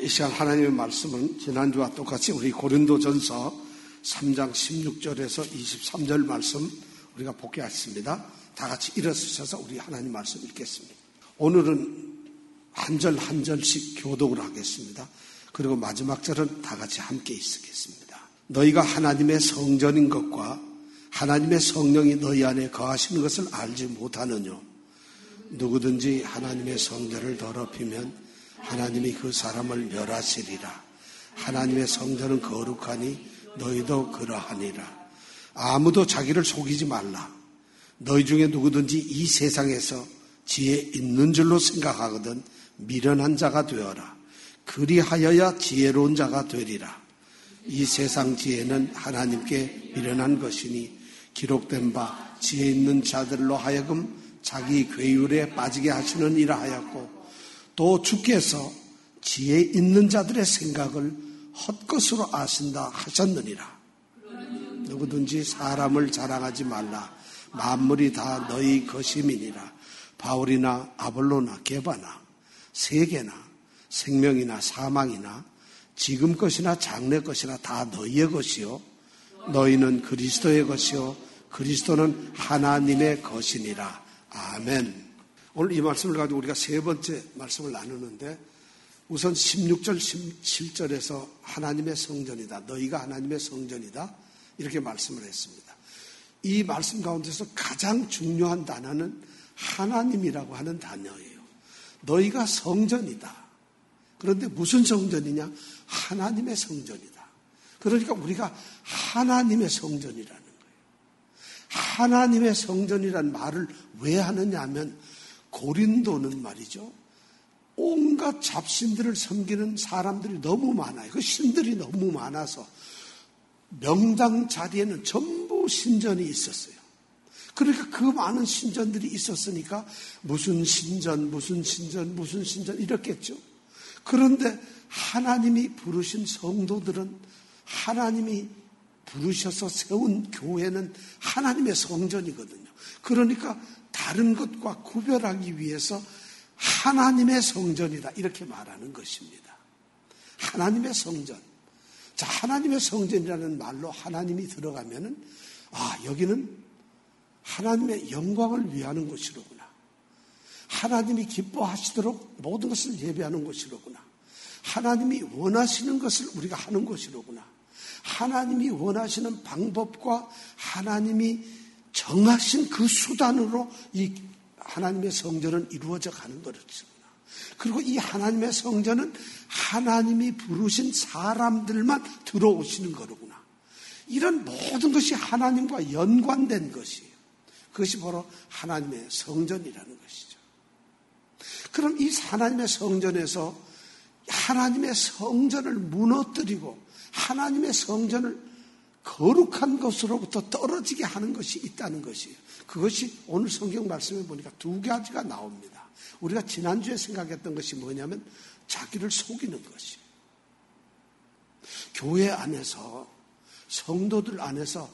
이 시간 하나님의 말씀은 지난주와 똑같이 우리 고린도전서 3장 16절에서 23절 말씀 우리가 복귀하겠습니다. 다 같이 일어서셔서 우리 하나님 말씀 읽겠습니다. 오늘은 한 절 한 절씩 교독을 하겠습니다. 그리고 마지막 절은 다 같이 함께 있겠습니다. 너희가 하나님의 성전인 것과 하나님의 성령이 너희 안에 거하시는 것을 알지 못하느뇨. 누구든지 하나님의 성전을 더럽히면 하나님이 그 사람을 멸하시리라. 하나님의 성전은 거룩하니 너희도 그러하니라. 아무도 자기를 속이지 말라. 너희 중에 누구든지 이 세상에서 지혜 있는 줄로 생각하거든 미련한 자가 되어라. 그리하여야 지혜로운 자가 되리라. 이 세상 지혜는 하나님께 미련한 것이니 기록된 바 지혜 있는 자들로 하여금 자기 괴율에 빠지게 하시는 이라 하였고 또 주께서 지혜 있는 자들의 생각을 헛것으로 아신다 하셨느니라. 누구든지 사람을 자랑하지 말라. 만물이 다 너희 것임이니라. 바울이나 아볼로나 게바나 세계나 생명이나 사망이나 지금 것이나 장래 것이나 다 너희의 것이요 너희는 그리스도의 것이요 그리스도는 하나님의 것이니라. 아멘. 오늘 이 말씀을 가지고 우리가 세 번째 말씀을 나누는데 우선 16절 17절에서 하나님의 성전이다. 너희가 하나님의 성전이다. 이렇게 말씀을 했습니다. 이 말씀 가운데서 가장 중요한 단어는 하나님이라고 하는 단어예요. 너희가 성전이다. 그런데 무슨 성전이냐? 하나님의 성전이다. 그러니까 우리가 하나님의 성전이라는 거예요. 하나님의 성전이라는 말을 왜 하느냐 하면 고린도는 말이죠. 온갖 잡신들을 섬기는 사람들이 너무 많아요. 그 신들이 너무 많아서 명당 자리에는 전부 신전이 있었어요. 그러니까 그 많은 신전들이 있었으니까 무슨 신전 이랬겠죠. 그런데 하나님이 부르신 성도들은 하나님이 부르셔서 세운 교회는 하나님의 성전이거든요. 그러니까 다른 것과 구별하기 위해서 하나님의 성전이다 이렇게 말하는 것입니다. 하나님의 성전. 자, 하나님의 성전이라는 말로 하나님이 들어가면은 여기는 하나님의 영광을 위하는 곳이로구나. 하나님이 기뻐하시도록 모든 것을 예배하는 곳이로구나. 하나님이 원하시는 것을 우리가 하는 곳이로구나. 하나님이 원하시는 방법과 하나님이 정하신 그 수단으로 이 하나님의 성전은 이루어져 가는 것이구나. 그리고 이 하나님의 성전은 하나님이 부르신 사람들만 들어오시는 거로구나. 이런 모든 것이 하나님과 연관된 것이에요. 그것이 바로 하나님의 성전이라는 것이죠. 그럼 이 하나님의 성전에서 하나님의 성전을 무너뜨리고 하나님의 성전을 거룩한 것으로부터 떨어지게 하는 것이 있다는 것이에요. 그것이 오늘 성경 말씀에 보니까 두 가지가 나옵니다. 우리가 지난주에 생각했던 것이 뭐냐면 자기를 속이는 것이에요. 교회 안에서 성도들 안에서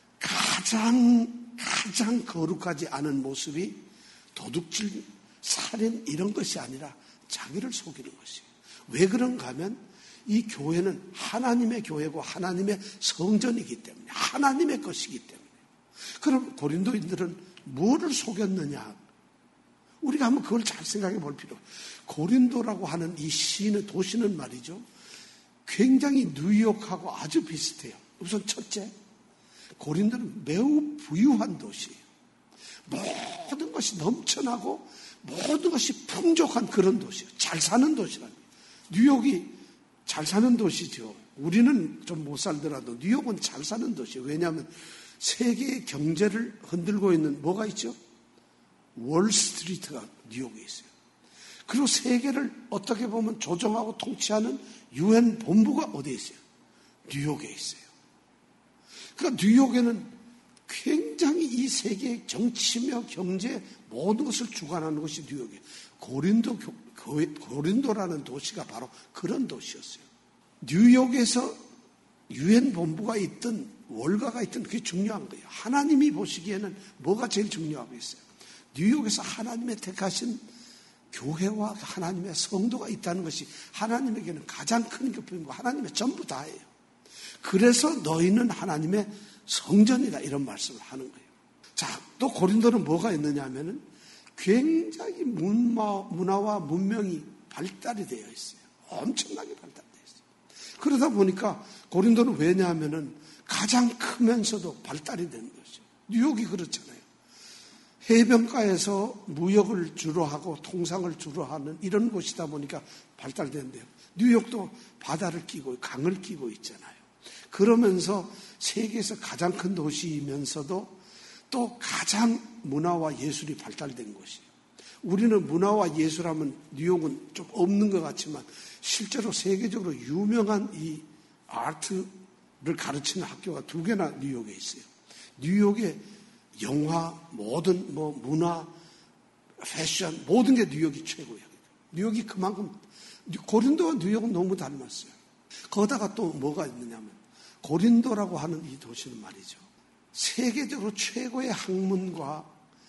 가장 거룩하지 않은 모습이 도둑질, 살인 이런 것이 아니라 자기를 속이는 것이에요. 왜 그런가 하면 이 교회는 하나님의 교회고 하나님의 성전이기 때문에 하나님의 것이기 때문에. 그럼 고린도인들은 뭐를 속였느냐? 우리가 한번 그걸 잘 생각해 볼 필요가. 고린도라고 하는 이 시는 도시는 말이죠. 굉장히 뉴욕하고 아주 비슷해요. 우선 첫째, 고린도는 매우 부유한 도시예요. 모든 것이 넘쳐나고 모든 것이 풍족한 그런 도시예요. 잘 사는 도시라는 거예요. 뉴욕이 잘 사는 도시죠. 우리는 좀 못 살더라도 뉴욕은 잘 사는 도시예요. 왜냐하면 세계의 경제를 흔들고 있는 뭐가 있죠? 월스트리트가 뉴욕에 있어요. 그리고 세계를 어떻게 보면 조정하고 통치하는 UN 본부가 어디에 있어요? 뉴욕에 있어요. 그러니까 뉴욕에는 굉장히 이 세계의 정치며 경제 모든 것을 주관하는 것이 뉴욕이에요. 고린도라는 도시가 바로 그런 도시였어요. 뉴욕에서 UN 본부가 있든 월가가 있든 그게 중요한 거예요. 하나님이 보시기에는 뭐가 제일 중요하고 있어요? 뉴욕에서 하나님의 택하신 교회와 하나님의 성도가 있다는 것이 하나님에게는 가장 큰 기쁨이고 하나님의 전부 다예요. 그래서 너희는 하나님의 성전이다 이런 말씀을 하는 거예요. 자, 또 고린도는 뭐가 있느냐 하면은 굉장히 문화와 문명이 발달이 되어 있어요. 엄청나게 발달되어 있어요. 그러다 보니까 고린도는 왜냐하면은 가장 크면서도 발달이 되는 거죠. 뉴욕이 그렇잖아요. 해변가에서 무역을 주로 하고 통상을 주로 하는 이런 곳이다 보니까 발달된대요. 뉴욕도 바다를 끼고 강을 끼고 있잖아요. 그러면서 세계에서 가장 큰 도시이면서도 또 가장 문화와 예술이 발달된 곳이에요. 우리는 문화와 예술하면 뉴욕은 좀 없는 것 같지만 실제로 세계적으로 유명한 이 아트를 가르치는 학교가 2개나 뉴욕에 있어요. 뉴욕에 영화, 모든 문화, 패션 모든 게 뉴욕이 최고예요. 뉴욕이 그만큼 고린도와 뉴욕은 너무 닮았어요. 거기다가 또 뭐가 있느냐면 고린도라고 하는 이 도시는 말이죠. 세계적으로 최고의 학문과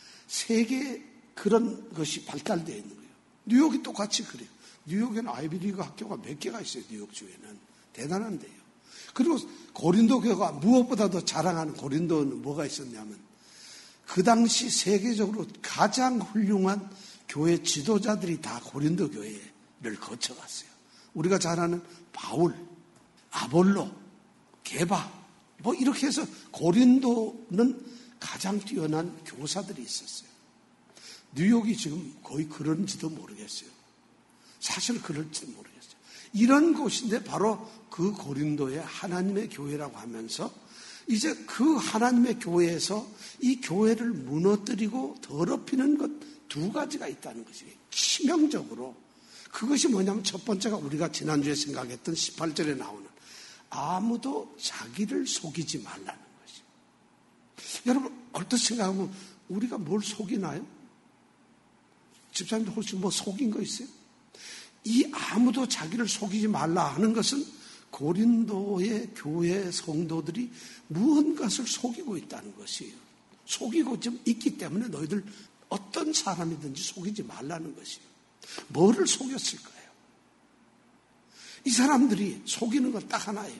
세계 그런 것이 발달되어 있는 거예요. 뉴욕이 똑같이 그래요. 뉴욕에는 아이비리그 학교가 몇 개가 있어요. 뉴욕주에는. 대단한데요. 그리고 고린도 교회가 무엇보다 더 자랑하는 고린도는 뭐가 있었냐면 그 당시 세계적으로 가장 훌륭한 교회 지도자들이 다 고린도 교회를 거쳐갔어요. 우리가 잘 아는 바울, 아볼로, 게바 이렇게 해서 고린도는 가장 뛰어난 교사들이 있었어요. 뉴욕이 지금 거의 그런지도 모르겠어요. 사실 그럴지도 모르겠어요. 이런 곳인데 바로 그 고린도의 하나님의 교회라고 하면서 이제 그 하나님의 교회에서 이 교회를 무너뜨리고 더럽히는 것 2가지가 있다는 것이에요. 치명적으로. 그것이 뭐냐면 첫 번째가 우리가 지난주에 생각했던 18절에 나오는 아무도 자기를 속이지 말라는 것이에요. 여러분 어떻게 생각하면 우리가 뭘 속이나요? 집사님들 혹시 속인 거 있어요? 이 아무도 자기를 속이지 말라 하는 것은 고린도의 교회 성도들이 무언가를 속이고 있다는 것이에요. 속이고 좀 있기 때문에 너희들 어떤 사람이든지 속이지 말라는 것이에요. 뭐를 속였을까요? 이 사람들이 속이는 건 딱 하나예요.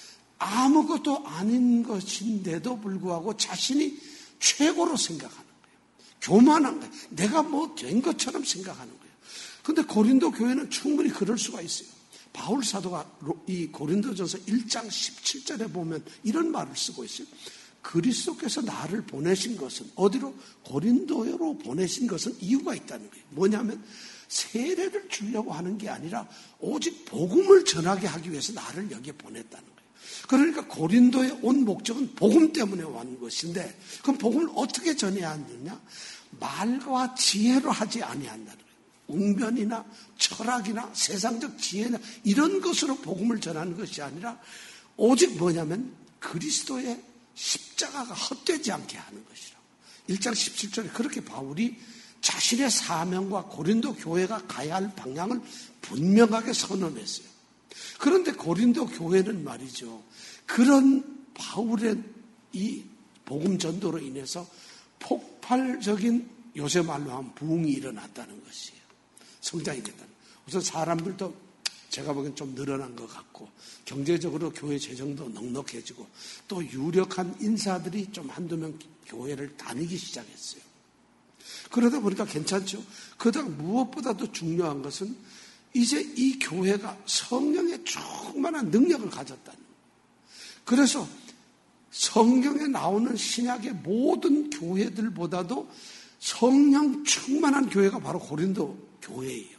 아무것도 아닌 것인데도 불구하고 자신이 최고로 생각하는 거예요. 교만한 거예요. 내가 된 것처럼 생각하는 거예요. 그런데 고린도 교회는 충분히 그럴 수가 있어요. 바울 사도가 이 고린도전서 1장 17절에 보면 이런 말을 쓰고 있어요. 그리스도께서 나를 보내신 것은 어디로? 고린도로 보내신 것은 이유가 있다는 거예요. 뭐냐면 세례를 주려고 하는 게 아니라 오직 복음을 전하게 하기 위해서 나를 여기에 보냈다는 거예요. 그러니까 고린도에 온 목적은 복음 때문에 온 것인데 그럼 복음을 어떻게 전해야 하느냐? 말과 지혜로 하지 아니한다는 거예요. 웅변이나 철학이나 세상적 지혜나 이런 것으로 복음을 전하는 것이 아니라 오직 뭐냐면 그리스도의 십자가가 헛되지 않게 하는 것이라. 1장 17절에 그렇게 바울이 자신의 사명과 고린도 교회가 가야 할 방향을 분명하게 선언했어요. 그런데 고린도 교회는 말이죠. 그런 바울의 이 복음 전도로 인해서 폭발적인 요새 말로 하면 부흥이 일어났다는 것이에요. 성장이 됐다는 거예요. 우선 사람들도 제가 보기엔 좀 늘어난 것 같고 경제적으로 교회 재정도 넉넉해지고 또 유력한 인사들이 좀 한두 명 교회를 다니기 시작했어요. 그러다 보니까 괜찮죠. 그러다가 무엇보다도 중요한 것은 이제 이 교회가 성령의 충만한 능력을 가졌다는 거예요. 그래서 성경에 나오는 신약의 모든 교회들보다도 성령 충만한 교회가 바로 고린도 교회예요.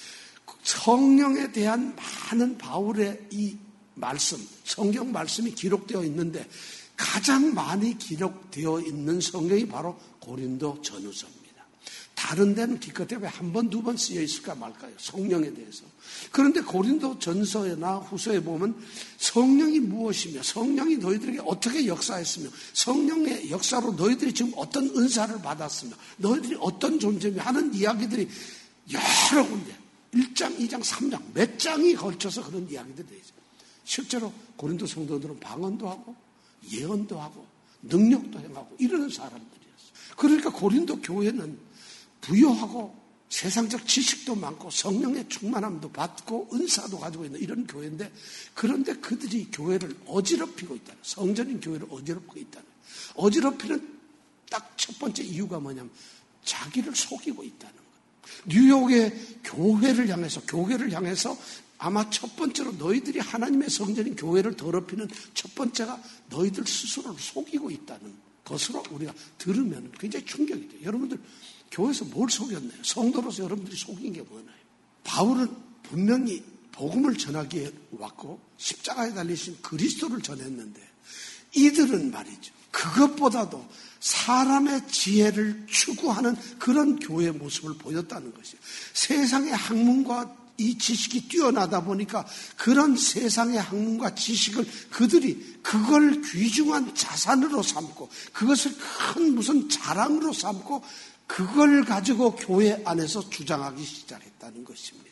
성령에 대한 많은 바울의 이 말씀, 성경 말씀이 기록되어 있는데 가장 많이 기록되어 있는 성경이 바로 고린도 전후서입니다. 다른 데는 기껏해야 한 번, 2번 쓰여 있을까 말까요? 성령에 대해서. 그런데 고린도 전서나 후서에 보면 성령이 무엇이며 성령이 너희들에게 어떻게 역사했으며 성령의 역사로 너희들이 지금 어떤 은사를 받았으며 너희들이 어떤 존재며 하는 이야기들이 여러 군데 1장, 2장, 3장 몇 장이 걸쳐서 그런 이야기들이 되죠. 실제로 고린도 성도들은 방언도 하고 예언도 하고 능력도 행하고 이러는 사람들이었어요. 그러니까 고린도 교회는 부요하고 세상적 지식도 많고 성령의 충만함도 받고 은사도 가지고 있는 이런 교회인데, 그런데 그들이 교회를 어지럽히고 있다는, 성전인 교회를 어지럽히고 있다는, 어지럽히는 딱 첫 번째 이유가 뭐냐면 자기를 속이고 있다는 거예요. 뉴욕의 교회를 향해서 아마 첫 번째로 너희들이 하나님의 성전인 교회를 더럽히는 첫 번째가 너희들 스스로를 속이고 있다는 것으로 우리가 들으면 굉장히 충격이 돼요. 여러분들 교회에서 뭘 속였나요? 성도로서 여러분들이 속인 게 뭐나요? 바울은 분명히 복음을 전하기에 왔고 십자가에 달리신 그리스도를 전했는데, 이들은 말이죠, 그것보다도 사람의 지혜를 추구하는 그런 교회의 모습을 보였다는 것이에요. 세상의 학문과 이 지식이 뛰어나다 보니까 그런 세상의 학문과 지식을 그들이 그걸 귀중한 자산으로 삼고 그것을 큰 무슨 자랑으로 삼고 그걸 가지고 교회 안에서 주장하기 시작했다는 것입니다.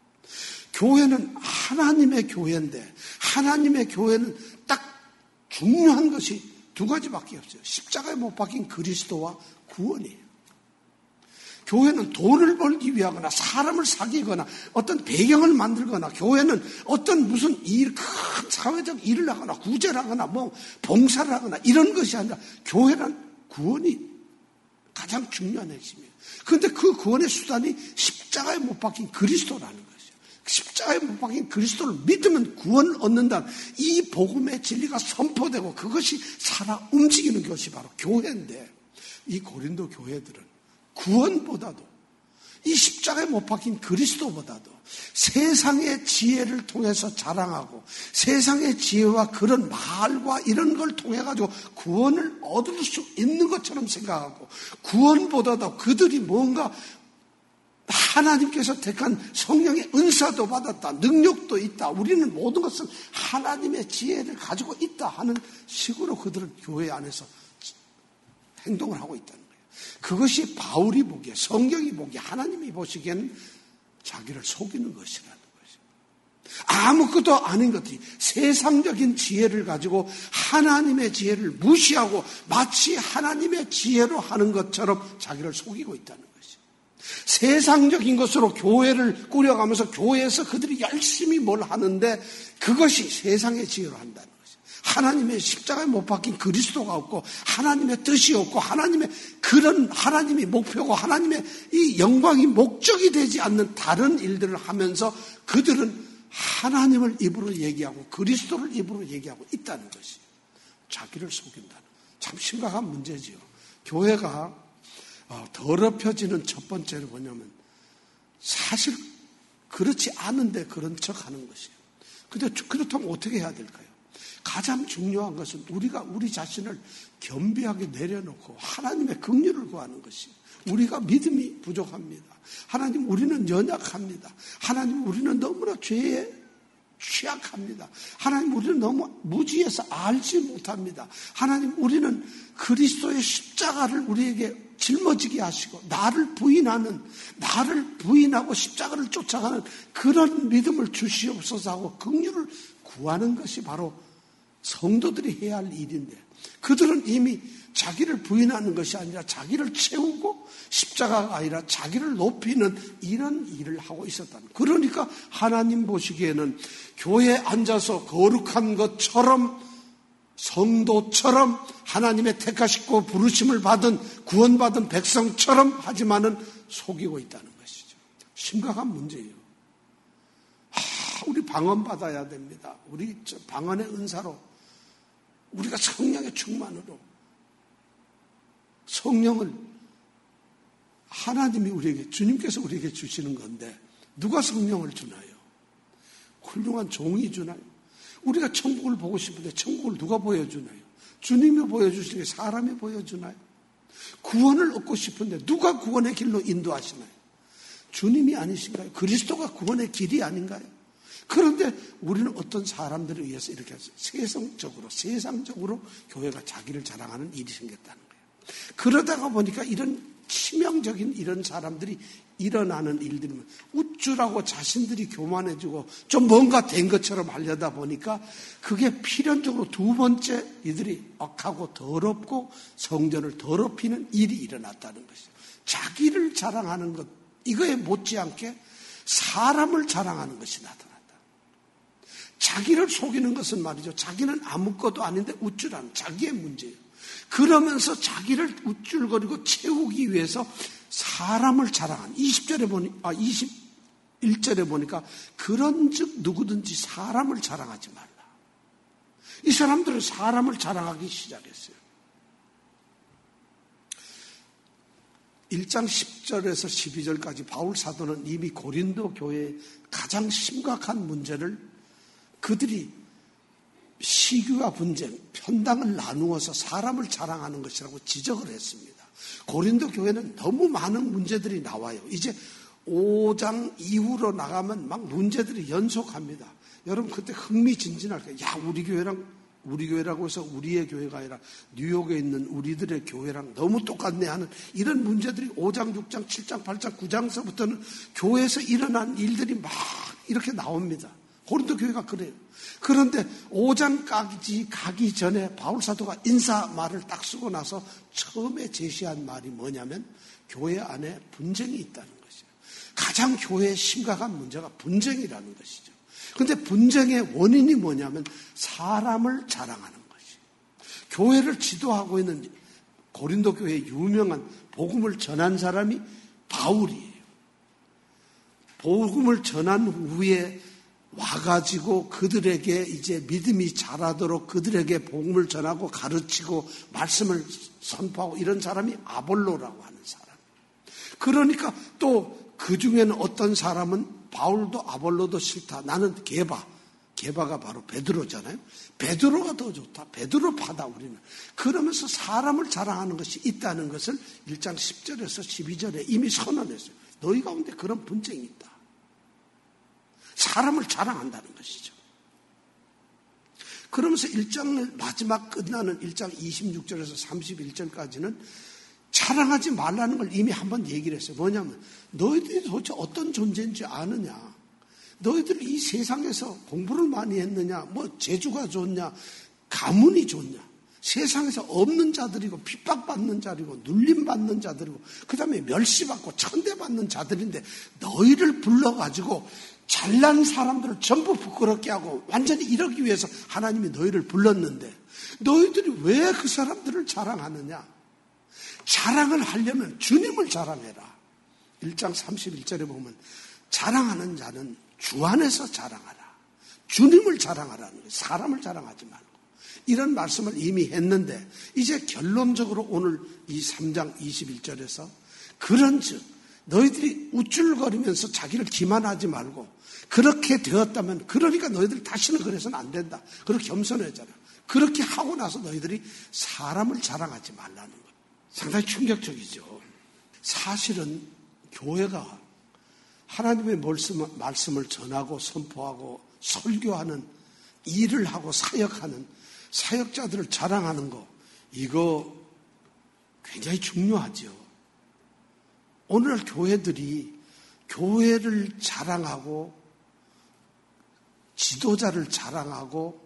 교회는 하나님의 교회인데, 하나님의 교회는 딱 중요한 것이 두 가지밖에 없어요. 십자가에 못 박힌 그리스도와 구원이에요. 교회는 돈을 벌기 위하거나 사람을 사귀거나 어떤 배경을 만들거나, 교회는 어떤 무슨 일, 큰 사회적 일을 하거나 구제를 하거나 뭐 봉사를 하거나 이런 것이 아니라, 교회는 구원이 가장 중요한 핵심이에요. 그런데 그 구원의 수단이 십자가에 못 박힌 그리스도라는 것이죠. 십자가에 못 박힌 그리스도를 믿으면 구원을 얻는다는 이 복음의 진리가 선포되고 그것이 살아 움직이는 것이 바로 교회인데, 이 고린도 교회들은 구원보다도 이 십자가에 못 박힌 그리스도보다도 세상의 지혜를 통해서 자랑하고 세상의 지혜와 그런 말과 이런 걸 통해 가지고 구원을 얻을 수 있는 것처럼 생각하고, 구원보다도 그들이 뭔가 하나님께서 택한 성령의 은사도 받았다, 능력도 있다, 우리는 모든 것은 하나님의 지혜를 가지고 있다 하는 식으로 그들은 교회 안에서 행동을 하고 있다는 거예요. 그것이 바울이 보기에, 성경이 보기에, 하나님이 보시기에는 자기를 속이는 것이라는 거죠. 아무것도 아닌 것들이 세상적인 지혜를 가지고 하나님의 지혜를 무시하고 마치 하나님의 지혜로 하는 것처럼 자기를 속이고 있다는 거죠. 세상적인 것으로 교회를 꾸려가면서 교회에서 그들이 열심히 뭘 하는데 그것이 세상의 지혜로 한다는 거죠. 하나님의 십자가에 못 박힌 그리스도가 없고 하나님의 뜻이 없고 하나님의 그런 하나님이 목표고 하나님의 이 영광이 목적이 되지 않는 다른 일들을 하면서 그들은 하나님을 입으로 얘기하고 그리스도를 입으로 얘기하고 있다는 것이 자기를 속인다는, 참 심각한 문제지요. 교회가 더럽혀지는 첫 번째는 뭐냐면 사실 그렇지 않은데 그런 척 하는 것이에요. 근데 그렇다면 어떻게 해야 될까요? 가장 중요한 것은 우리가 우리 자신을 겸비하게 내려놓고 하나님의 긍휼을 구하는 것이에요. 우리가 믿음이 부족합니다. 하나님, 우리는 연약합니다. 하나님, 우리는 너무나 죄에 취약합니다. 하나님, 우리는 너무 무지해서 알지 못합니다. 하나님, 우리는 그리스도의 십자가를 우리에게 짊어지게 하시고 나를 부인하고 십자가를 쫓아가는 그런 믿음을 주시옵소서 하고 긍휼을 구하는 것이 바로 성도들이 해야 할 일인데, 그들은 이미 자기를 부인하는 것이 아니라 자기를 채우고 십자가가 아니라 자기를 높이는 이런 일을 하고 있었다는. 그러니까 하나님 보시기에는 교회에 앉아서 거룩한 것처럼, 성도처럼, 하나님의 택하시고 부르심을 받은 구원받은 백성처럼 하지만은 속이고 있다는 것이죠. 심각한 문제예요. 우리 방언받아야 됩니다. 우리 방언의 은사로, 우리가 성령의 충만으로, 성령을 하나님이 우리에게, 주님께서 우리에게 주시는 건데 누가 성령을 주나요? 훌륭한 종이 주나요? 우리가 천국을 보고 싶은데 천국을 누가 보여주나요? 주님이 보여주시는 게 사람이 보여주나요? 구원을 얻고 싶은데 누가 구원의 길로 인도하시나요? 주님이 아니신가요? 그리스도가 구원의 길이 아닌가요? 그런데 우리는 어떤 사람들에 의해서 이렇게 세상적으로 교회가 자기를 자랑하는 일이 생겼다는 거예요. 그러다가 보니까 이런 치명적인 이런 사람들이 일어나는 일들이면 우쭐하고 자신들이 교만해지고 좀 뭔가 된 것처럼 하려다 보니까 그게 필연적으로 두 번째 이들이 악하고 더럽고 성전을 더럽히는 일이 일어났다는 것이죠. 자기를 자랑하는 것, 이거에 못지않게 사람을 자랑하는 것이 나타난다. 자기를 속이는 것은 말이죠. 자기는 아무것도 아닌데 우쭐하는 자기의 문제예요. 그러면서 자기를 우쭐거리고 채우기 위해서 사람을 자랑하는 21절에 보니까 그런즉 누구든지 사람을 자랑하지 말라. 이 사람들은 사람을 자랑하기 시작했어요. 1장 10절에서 12절까지 바울 사도는 이미 고린도 교회의 가장 심각한 문제를 그들이 시기와 분쟁, 편당을 나누어서 사람을 자랑하는 것이라고 지적을 했습니다. 고린도 교회는 너무 많은 문제들이 나와요. 이제 5장 이후로 나가면 막 문제들이 연속합니다. 여러분 그때 흥미진진할 거예요. 야, 우리 교회라고 해서 우리의 교회가 아니라 뉴욕에 있는 우리들의 교회랑 너무 똑같네 하는 이런 문제들이 5장, 6장, 7장, 8장, 9장서부터는 교회에서 일어난 일들이 막 이렇게 나옵니다. 고린도 교회가 그래요. 그런데 5장까지 가기 전에 바울 사도가 인사 말을 딱 쓰고 나서 처음에 제시한 말이 뭐냐면 교회 안에 분쟁이 있다는 것이에요. 가장 교회의 심각한 문제가 분쟁이라는 것이죠. 그런데 분쟁의 원인이 뭐냐면 사람을 자랑하는 것이에요. 교회를 지도하고 있는 고린도 교회의 유명한 복음을 전한 사람이 바울이에요. 복음을 전한 후에 와가지고 그들에게 이제 믿음이 자라도록 그들에게 복음을 전하고 가르치고 말씀을 선포하고 이런 사람이 아볼로라고 하는 사람. 그러니까 또 그 중에는 어떤 사람은 바울도 아볼로도 싫다. 나는 게바가 바로 베드로잖아요. 베드로가 더 좋다. 베드로 파다 우리는. 그러면서 사람을 자랑하는 것이 있다는 것을 1장 10절에서 12절에 이미 선언했어요. 너희 가운데 그런 분쟁이 있다. 사람을 자랑한다는 것이죠. 그러면서 1장을 마지막 끝나는 1장 26절에서 31절까지는 자랑하지 말라는 걸 이미 한번 얘기를 했어요. 뭐냐면 너희들이 도대체 어떤 존재인지 아느냐. 너희들이 이 세상에서 공부를 많이 했느냐. 뭐 재주가 좋냐. 가문이 좋냐. 세상에서 없는 자들이고 핍박받는 자들이고 눌림받는 자들이고 그 다음에 멸시받고 천대받는 자들인데 너희를 불러가지고 잘난 사람들을 전부 부끄럽게 하고 완전히 이러기 위해서 하나님이 너희를 불렀는데 너희들이 왜 그 사람들을 자랑하느냐. 자랑을 하려면 주님을 자랑해라. 1장 31절에 보면 자랑하는 자는 주 안에서 자랑하라. 주님을 자랑하라는 거예요. 사람을 자랑하지 말고. 이런 말씀을 이미 했는데 이제 결론적으로 오늘 이 3장 21절에서 그런즉 너희들이 우쭐거리면서 자기를 기만하지 말고 그렇게 되었다면 그러니까 너희들 다시는 그래서는 안 된다. 그렇게 겸손해잖아. 그렇게 하고 나서 너희들이 사람을 자랑하지 말라는 거예요. 상당히 충격적이죠. 사실은 교회가 하나님의 말씀을 전하고 선포하고 설교하는 일을 하고 사역하는 사역자들을 자랑하는 거 이거 굉장히 중요하죠. 오늘날 교회들이 교회를 자랑하고 지도자를 자랑하고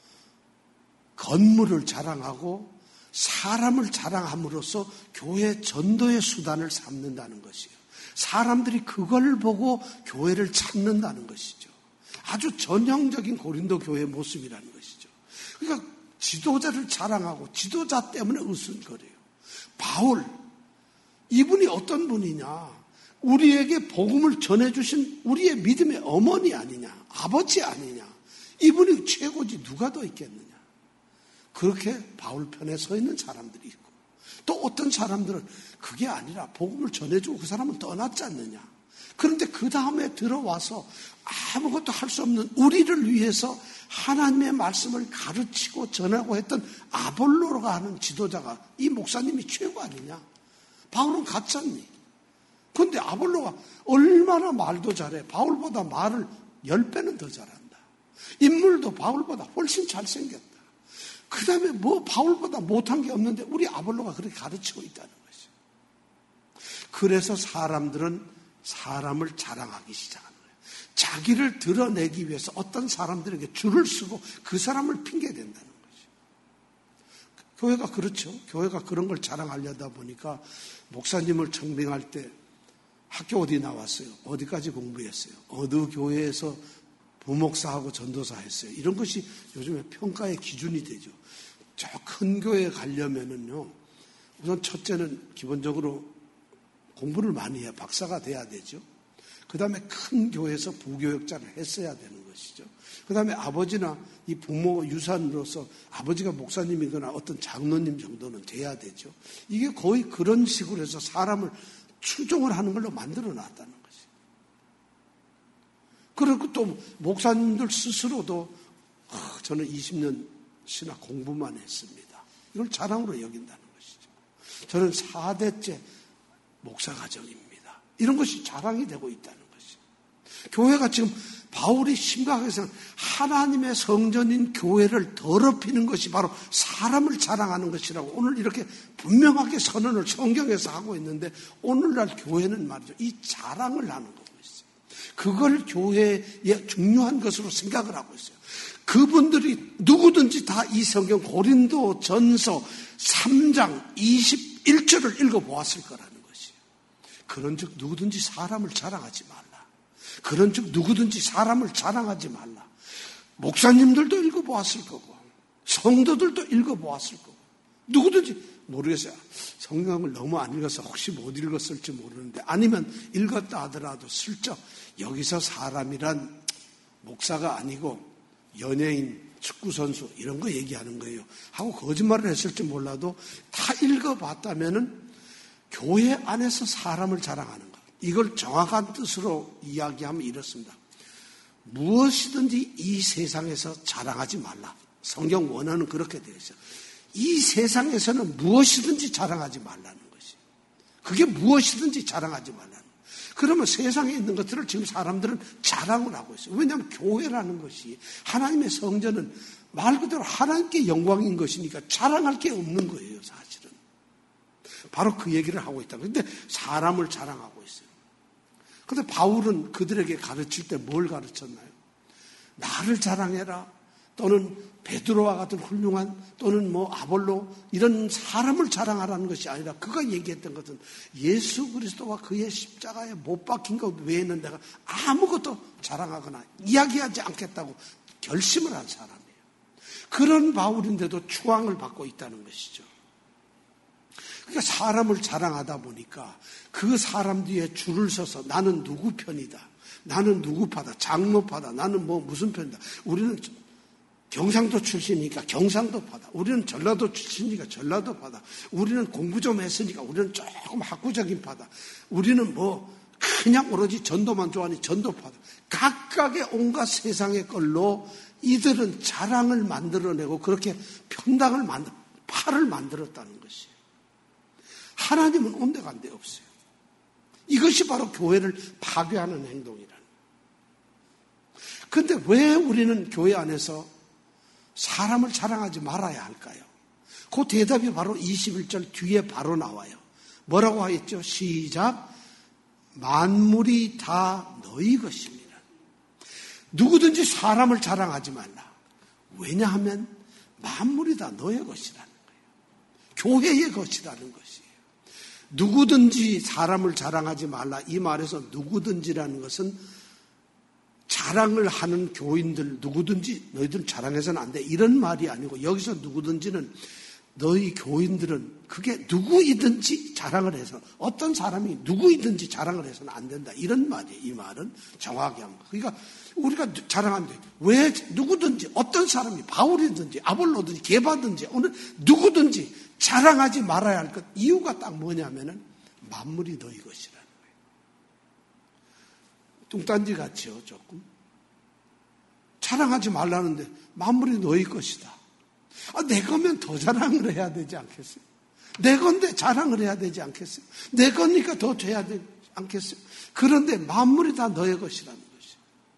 건물을 자랑하고 사람을 자랑함으로써 교회 전도의 수단을 삼는다는 것이에요. 사람들이 그걸 보고 교회를 찾는다는 것이죠. 아주 전형적인 고린도 교회의 모습이라는 것이죠. 그러니까 지도자를 자랑하고 지도자 때문에 웃음거려요. 바울, 이분이 어떤 분이냐? 우리에게 복음을 전해주신 우리의 믿음의 어머니 아니냐? 아버지 아니냐? 이분이 최고지 누가 더 있겠느냐? 그렇게 바울 편에 서 있는 사람들이 있고 또 어떤 사람들은 그게 아니라 복음을 전해주고 그 사람은 떠났지 않느냐. 그런데 그 다음에 들어와서 아무것도 할 수 없는 우리를 위해서 하나님의 말씀을 가르치고 전하고 했던 아볼로가 하는 지도자가 이 목사님이 최고 아니냐. 바울은 가짜니. 그런데 아볼로가 얼마나 말도 잘해. 바울보다 말을 10배는 더 잘한다. 인물도 바울보다 훨씬 잘생겼다. 그 다음에 뭐 바울보다 못한 게 없는데 우리 아볼로가 그렇게 가르치고 있다는 것이죠. 그래서 사람들은 사람을 자랑하기 시작하는 거예요. 자기를 드러내기 위해서 어떤 사람들에게 줄을 서고 그 사람을 핑계댄다는 거죠. 교회가 그렇죠. 교회가 그런 걸 자랑하려다 보니까 목사님을 청빙할 때 학교 어디 나왔어요? 어디까지 공부했어요? 어느 교회에서 부목사하고 전도사 했어요? 이런 것이 요즘에 평가의 기준이 되죠. 저 큰 교회에 가려면은요, 우선 첫째는 기본적으로 공부를 많이 해야 박사가 돼야 되죠. 그 다음에 큰 교회에서 부교역자를 했어야 되는 것이죠. 그 다음에 아버지나 이 부모 유산으로서 아버지가 목사님이거나 어떤 장로님 정도는 돼야 되죠. 이게 거의 그런 식으로 해서 사람을 추종을 하는 걸로 만들어 놨다는 것이에요. 그리고 또 목사님들 스스로도 저는 20년 신학 공부만 했습니다. 이걸 자랑으로 여긴다는 것이죠. 저는 4대째 목사 가정입니다. 이런 것이 자랑이 되고 있다는 것이죠. 교회가 지금 바울이 심각하게 생각하는 하나님의 성전인 교회를 더럽히는 것이 바로 사람을 자랑하는 것이라고 오늘 이렇게 분명하게 선언을 성경에서 하고 있는데, 오늘날 교회는 말이죠, 이 자랑을 하는 거고 있어요. 그걸 교회의 중요한 것으로 생각을 하고 있어요. 그분들이 누구든지 다 이 성경 고린도 전서 3장 21절을 읽어보았을 거라는 것이에요. 그런즉 누구든지 사람을 자랑하지 말라. 그런즉 누구든지 사람을 자랑하지 말라. 목사님들도 읽어보았을 거고 성도들도 읽어보았을 거고 누구든지 모르겠어요. 성경을 너무 안 읽어서 혹시 못 읽었을지 모르는데, 아니면 읽었다 하더라도 슬쩍 여기서 사람이란 목사가 아니고 연예인, 축구선수 이런 거 얘기하는 거예요 하고 거짓말을 했을지 몰라도 다 읽어봤다면은 교회 안에서 사람을 자랑하는 것, 이걸 정확한 뜻으로 이야기하면 이렇습니다. 무엇이든지 이 세상에서 자랑하지 말라. 성경 원어는 그렇게 되어 있어요. 이 세상에서는 무엇이든지 자랑하지 말라는 것이. 그게 무엇이든지 자랑하지 말라는 거예요. 그러면 세상에 있는 것들을 지금 사람들은 자랑을 하고 있어요. 왜냐하면 교회라는 것이, 하나님의 성전은 말 그대로 하나님께 영광인 것이니까 자랑할 게 없는 거예요, 사실은. 바로 그 얘기를 하고 있다. 그런데 사람을 자랑하고 있어요. 그런데 바울은 그들에게 가르칠 때 뭘 가르쳤나요? 나를 자랑해라. 또는 베드로와 같은 훌륭한, 또는 아볼로 이런 사람을 자랑하라는 것이 아니라, 그가 얘기했던 것은 예수 그리스도와 그의 십자가에 못 박힌 것 외에는 내가 아무것도 자랑하거나 이야기하지 않겠다고 결심을 한 사람이에요. 그런 바울인데도 추앙을 받고 있다는 것이죠. 그러니까 사람을 자랑하다 보니까 그 사람 뒤에 줄을 서서 나는 누구 편이다, 나는 누구 파다, 장로파다, 나는 무슨 편이다, 우리는 경상도 출신이니까 경상도파다, 우리는 전라도 출신이니까 전라도파다, 우리는 공부 좀 했으니까 우리는 조금 학구적인 파다, 우리는 그냥 오로지 전도만 좋아하니 전도파다. 각각의 온갖 세상의 걸로 이들은 자랑을 만들어내고 그렇게 평당을 파를 만들었다는 것이에요. 하나님은 온데간데 없어요. 이것이 바로 교회를 파괴하는 행동이라는. 그런데 왜 우리는 교회 안에서 사람을 자랑하지 말아야 할까요? 그 대답이 바로 21절 뒤에 바로 나와요. 뭐라고 하겠죠? 시작. 만물이 다 너희 것입니다. 누구든지 사람을 자랑하지 말라. 왜냐하면 만물이 다 너의 것이라는 거예요. 교회의 것이라는 것이에요. 누구든지 사람을 자랑하지 말라. 이 말에서 누구든지라는 것은 자랑을 하는 교인들 누구든지 너희들 자랑해서는 안 돼, 이런 말이 아니고, 여기서 누구든지는 너희 교인들은 그게 누구이든지 자랑을 해서, 어떤 사람이 누구이든지 자랑을 해서는 안 된다, 이런 말이에요. 이 말은 정확히 하면. 그러니까 우리가 자랑하면 돼. 왜 누구든지, 어떤 사람이 바울이든지 아볼로든지 게바든지 오늘 누구든지 자랑하지 말아야 할 것, 이유가 딱 뭐냐면은 만물이 너희 것이라는 거예요. 뚱딴지 같이요, 조금. 자랑하지 말라는데 만물이 너희 것이다. 내 거면 더 자랑을 해야 되지 않겠어요? 내 건데 자랑을 해야 되지 않겠어요? 내 거니까 더 돼야 되지 않겠어요? 그런데 만물이 다 너의 것이라는 것이에요.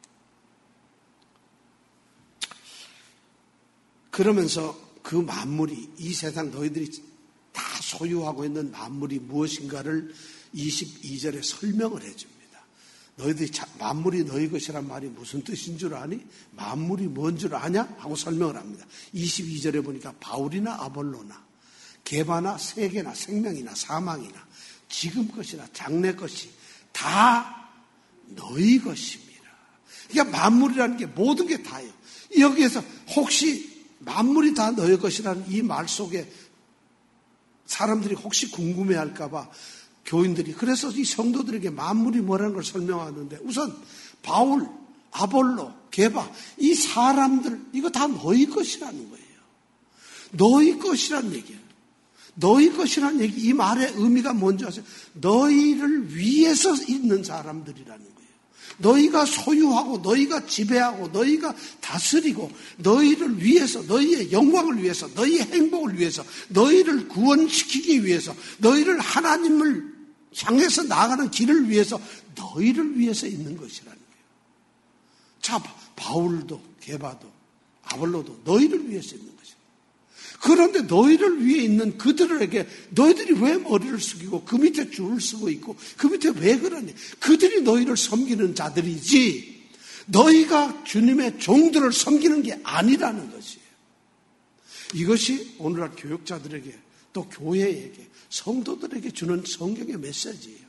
그러면서 그 만물이, 이 세상 너희들이 다 소유하고 있는 만물이 무엇인가를 22절에 설명을 해줍니다. 너희들이 만물이 너희 것이란 말이 무슨 뜻인 줄 아니? 만물이 뭔 줄 아냐? 하고 설명을 합니다. 22절에 보니까 바울이나 아볼로나 게바나 세계나 생명이나 사망이나 지금 것이나 장래 것이 다 너희 것입니다. 그러니까 만물이라는 게 모든 게 다예요. 여기에서 혹시 만물이 다 너희 것이라는 이 말 속에 사람들이 혹시 궁금해할까 봐 교인들이 그래서 이 성도들에게 만물이 뭐라는 걸 설명하는데 우선 바울, 아볼로, 게바 이 사람들 이거 다 너희 것이라는 거예요. 너희 것이라는 얘기예요. 너희 것이라는 얘기 이 말의 의미가 뭔지 아세요? 너희를 위해서 있는 사람들이라는 거예요. 너희가 소유하고 너희가 지배하고 너희가 다스리고 너희를 위해서 너희의 영광을 위해서 너희의 행복을 위해서 너희를 구원시키기 위해서 너희를 하나님을 향해서 나아가는 길을 위해서 너희를 위해서 있는 것이라는 거예요. 자, 바울도 게바도 아볼로도 너희를 위해서 있는 것이에요. 그런데 너희를 위해 있는 그들에게 너희들이 왜 머리를 숙이고 그 밑에 줄을 서고 있고 그 밑에 왜 그러니? 그들이 너희를 섬기는 자들이지 너희가 주님의 종들을 섬기는 게 아니라는 것이에요. 이것이 오늘날 교육자들에게 또 교회에게 성도들에게 주는 성경의 메시지예요.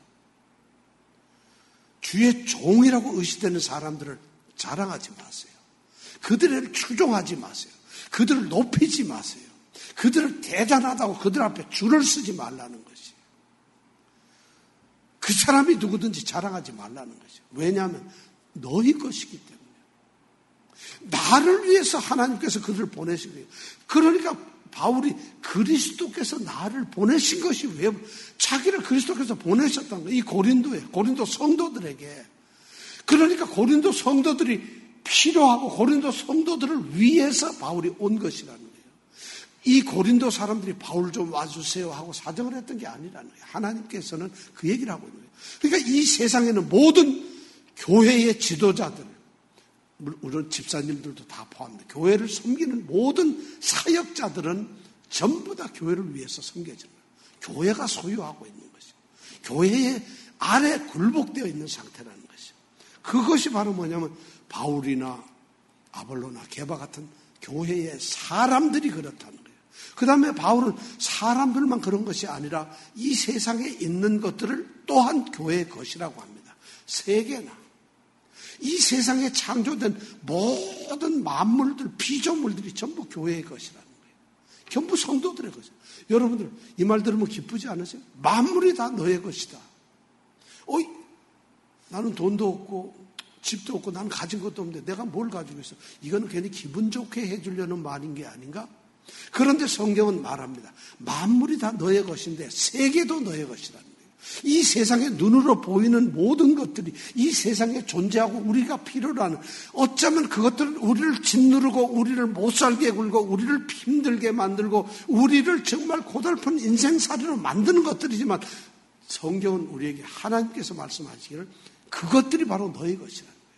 주의 종이라고 의시되는 사람들을 자랑하지 마세요. 그들을 추종하지 마세요. 그들을 높이지 마세요. 그들을 대단하다고 그들 앞에 줄을 서지 말라는 것이에요. 그 사람이 누구든지 자랑하지 말라는 것이에요. 왜냐하면 너희 것이기 때문에. 나를 위해서 하나님께서 그들을 보내신 거예요. 그러니까 바울이 그리스도께서 나를 보내신 것이 왜 자기를 그리스도께서 보내셨다는 거예요. 이 고린도 성도들에게. 그러니까 고린도 성도들이 필요하고 고린도 성도들을 위해서 바울이 온 것이라는 거예요. 이 고린도 사람들이 바울 좀 와주세요 하고 사정을 했던 게 아니라는 거예요. 하나님께서는 그 얘기를 하고 있는 거예요. 그러니까 이 세상에는 모든 교회의 지도자들, 물론 집사님들도 다 포함합니다. 교회를 섬기는 모든 사역자들은 전부 다 교회를 위해서 섬겨지는 거예요. 교회가 소유하고 있는 것이죠. 교회의 아래 굴복되어 있는 상태라는 것이죠. 그것이 바로 뭐냐면 바울이나 아볼로나 게바 같은 교회의 사람들이 그렇다는 거예요. 그 다음에 바울은 사람들만 그런 것이 아니라 이 세상에 있는 것들을 또한 교회의 것이라고 합니다. 세계나 이 세상에 창조된 모든 만물들, 피조물들이 전부 교회의 것이라는 거예요. 전부 성도들의 것이에요. 여러분들 이 말 들으면 기쁘지 않으세요? 만물이 다 너의 것이다. 나는 돈도 없고 집도 없고 나는 가진 것도 없는데 내가 뭘 가지고 있어? 이거는 괜히 기분 좋게 해주려는 말인 게 아닌가? 그런데 성경은 말합니다. 만물이 다 너의 것인데 세계도 너의 것이라는 거예요. 이 세상에 눈으로 보이는 모든 것들이 이 세상에 존재하고 우리가 필요로 하는 어쩌면 그것들은 우리를 짓누르고 우리를 못살게 굴고 우리를 힘들게 만들고 우리를 정말 고달픈 인생살이로 만드는 것들이지만 성경은 우리에게 하나님께서 말씀하시기를 그것들이 바로 너의 것이라는 거예요.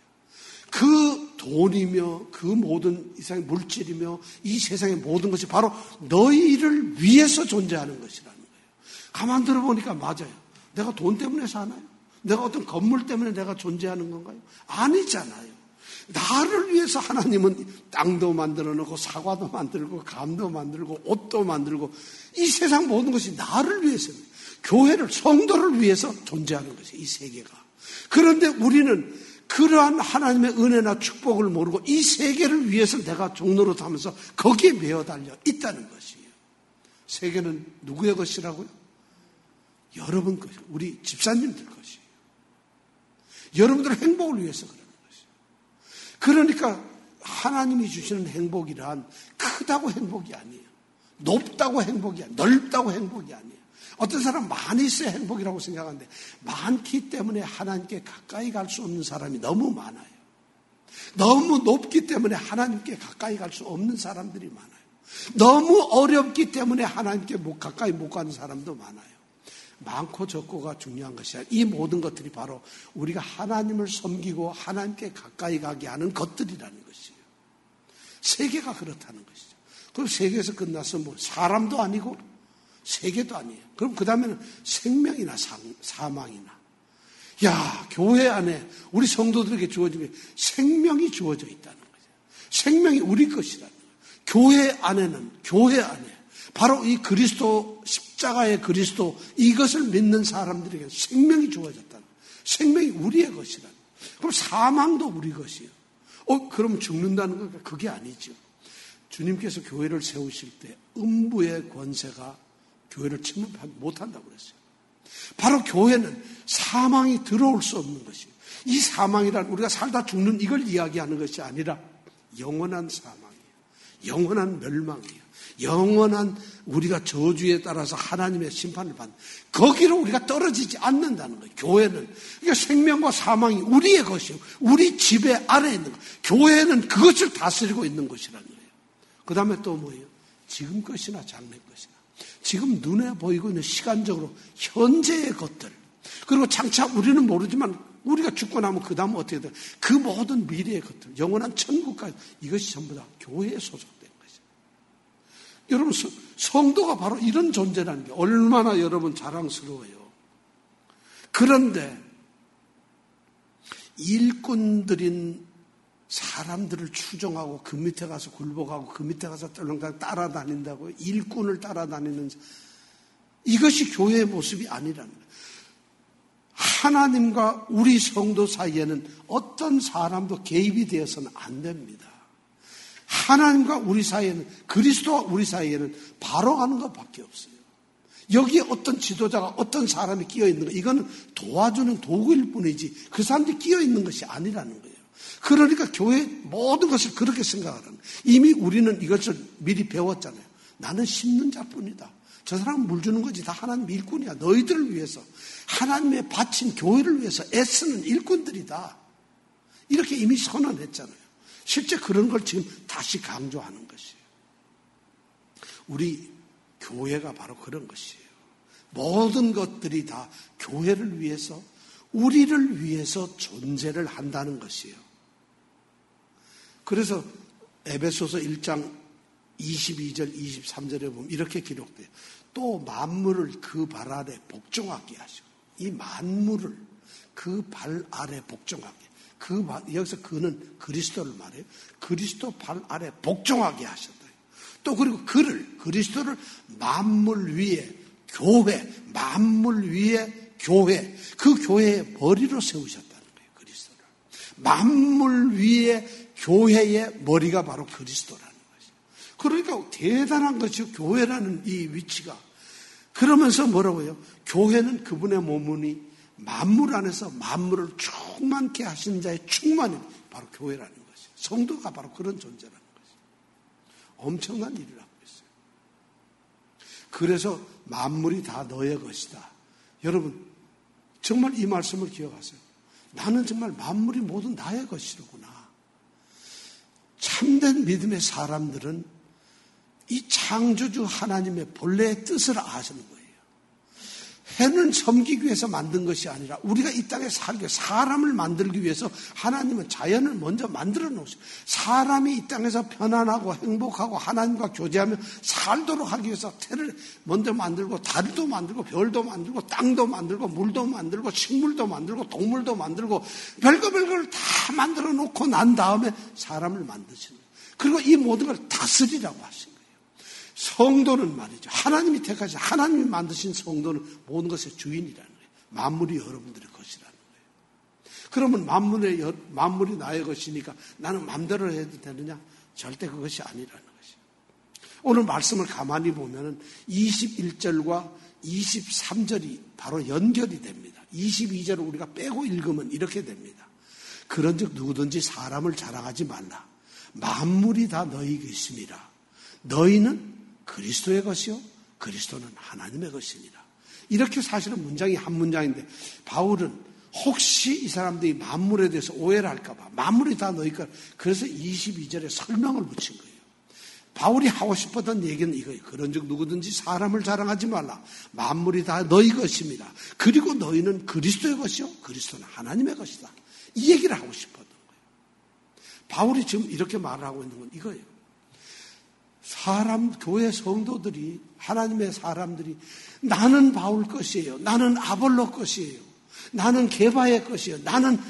그 돈이며 그 모든 이 세상의 물질이며 이 세상의 모든 것이 바로 너희를 위해서 존재하는 것이라는 거예요. 가만 들어보니까 맞아요. 내가 돈 때문에 사나요? 내가 어떤 건물 때문에 내가 존재하는 건가요? 아니잖아요. 나를 위해서 하나님은 땅도 만들어 놓고 사과도 만들고 감도 만들고 옷도 만들고 이 세상 모든 것이 나를 위해서입니다. 교회를 성도를 위해서 존재하는 것이에요. 이 세계가. 그런데 우리는 그러한 하나님의 은혜나 축복을 모르고 이 세계를 위해서 내가 종로로 타면서 거기에 매어 달려 있다는 것이에요. 세계는 누구의 것이라고요? 여러분 것이에요. 우리 집사님들 것이에요. 여러분들의 행복을 위해서 그러는 것이에요. 그러니까 하나님이 주시는 행복이란 크다고 행복이 아니에요. 높다고 행복이 아니에요. 넓다고 행복이 아니에요. 어떤 사람 많이 있어야 행복이라고 생각하는데 많기 때문에 하나님께 가까이 갈 수 없는 사람이 너무 많아요. 너무 높기 때문에 하나님께 가까이 갈 수 없는 사람들이 많아요. 너무 어렵기 때문에 하나님께 가까이 못 가는 사람도 많아요. 많고 적고가 중요한 것이 아니라 이 모든 것들이 바로 우리가 하나님을 섬기고 하나님께 가까이 가게 하는 것들이라는 것이에요. 세계가 그렇다는 것이죠. 그럼 세계에서 끝나서 뭐 사람도 아니고 세계도 아니에요. 그럼 그 다음에는 생명이나 사망이나. 야, 교회 안에 우리 성도들에게 주어진 게 생명이 주어져 있다는 거죠. 생명이 우리 것이라는 거예요. 교회 안에 바로 이 그리스도 십자가의 그리스도 이것을 믿는 사람들에게 생명이 주어졌다는 거예요. 생명이 우리의 것이라는 거예요. 그럼 사망도 우리 것이에요. 그럼 죽는다는 건 그게 아니죠. 주님께서 교회를 세우실 때 음부의 권세가 교회를 침입하지 못한다고 그랬어요. 바로 교회는 사망이 들어올 수 없는 것이에요. 이 사망이란 우리가 살다 죽는 이걸 이야기하는 것이 아니라 영원한 사망이에요. 영원한 멸망이에요. 영원한 우리가 저주에 따라서 하나님의 심판을 받는 거기로 우리가 떨어지지 않는다는 거예요. 교회는 그러니까 생명과 사망이 우리의 것이요. 우리 지배 아래에 있는 거예요. 교회는 그것을 다스리고 있는 것이라는 거예요. 그 다음에 또 뭐예요? 지금 것이나 장래 것이나 지금 눈에 보이고 있는 시간적으로 현재의 것들 그리고 장차 우리는 모르지만 우리가 죽고 나면 그 다음은 어떻게 돼요? 그 모든 미래의 것들 영원한 천국까지 이것이 전부 다 교회에 소속된 것이에요. 여러분 성도가 바로 이런 존재라는 게 얼마나 여러분 자랑스러워요. 그런데 일꾼들인 사람들을 추종하고 그 밑에 가서 굴복하고 그 밑에 가서 떨렁떨렁 따라다닌다고 일꾼을 따라다니는 이것이 교회의 모습이 아니라는 거예요. 하나님과 우리 성도 사이에는 어떤 사람도 개입이 되어서는 안 됩니다. 하나님과 우리 사이에는 그리스도와 우리 사이에는 바로 가는 것밖에 없어요. 여기에 어떤 지도자가 어떤 사람이 끼어 있는 거 이거는 도와주는 도구일 뿐이지 그 사람들이 끼어 있는 것이 아니라는 거예요. 그러니까 교회 모든 것을 그렇게 생각하는 거예요. 이미 우리는 이것을 미리 배웠잖아요. 나는 심는 자뿐이다. 저 사람은 물 주는 거지 다 하나님 일꾼이야. 너희들을 위해서 하나님의 바친 교회를 위해서 애쓰는 일꾼들이다. 이렇게 이미 선언했잖아요. 실제 그런 걸 지금 다시 강조하는 것이에요. 우리 교회가 바로 그런 것이에요. 모든 것들이 다 교회를 위해서 우리를 위해서 존재를 한다는 것이에요. 그래서 에베소서 1장 22절 23절에 보면 이렇게 기록돼요. 또 만물을 그 발 아래 복종하게 하시고 이 만물을 그 발 아래 복종하게 여기서 그는 그리스도를 말해요. 그리스도 발 아래 복종하게 하셨다. 또 그리고 그리스도를 만물 위에 교회 만물 위에 교회 그 교회의 머리로 세우셨다는 거예요. 그리스도를 만물 위에 교회의 머리가 바로 그리스도라는 것이에요. 그러니까 대단한 것이요. 교회라는 이 위치가. 그러면서 뭐라고요? 교회는 그분의 몸이니 만물 안에서 만물을 충만케 하시는 자의 충만이 바로 교회라는 것이에요. 성도가 바로 그런 존재라는 것이에요. 엄청난 일을 하고 있어요. 그래서 만물이 다 너의 것이다. 여러분 정말 이 말씀을 기억하세요. 나는 정말 만물이 모두 나의 것이로구나. 참된 믿음의 사람들은 이 창조주 하나님의 본래의 뜻을 아시는 거예요. 해는 섬기기 위해서 만든 것이 아니라 우리가 이 땅에 살기 위해서 사람을 만들기 위해서 하나님은 자연을 먼저 만들어 놓으셨어요. 사람이 이 땅에서 편안하고 행복하고 하나님과 교제하며 살도록 하기 위해서 태를 먼저 만들고 달도 만들고 별도 만들고 땅도 만들고 물도 만들고 식물도 만들고 동물도 만들고 별걸 다 만들어 놓고 난 다음에 사람을 만드시는 거예요. 그리고 이 모든 걸 다스리라고 하신 거예요. 성도는 말이죠. 하나님이 택하신 하나님이 만드신 성도는 모든 것의 주인이라는 거예요. 만물이 여러분들의 것이라는 거예요. 그러면 만물이 나의 것이니까 나는 마음대로 해도 되느냐? 절대 그것이 아니라는 것이에요. 오늘 말씀을 가만히 보면 21절과 23절이 바로 연결이 됩니다. 22절을 우리가 빼고 읽으면 이렇게 됩니다. 그런즉 누구든지 사람을 자랑하지 말라. 만물이 다 너희 것이니라. 너희는 그리스도의 것이요 그리스도는 하나님의 것이니라. 이렇게 사실은 문장이 한 문장인데 바울은 혹시 이 사람들이 만물에 대해서 오해를 할까 봐 만물이 다 너희 것 그래서 22절에 설명을 붙인 거예요. 바울이 하고 싶었던 얘기는 이거예요. 그런즉 누구든지 사람을 자랑하지 말라. 만물이 다 너희 것입니다. 그리고 너희는 그리스도의 것이요 그리스도는 하나님의 것이다. 이 얘기를 하고 싶었던 거예요. 바울이 지금 이렇게 말을 하고 있는 건 이거예요. 교회 성도들이, 하나님의 사람들이, 나는 바울 것이에요. 나는 아볼로 것이에요. 나는 게바의 것이에요. 나는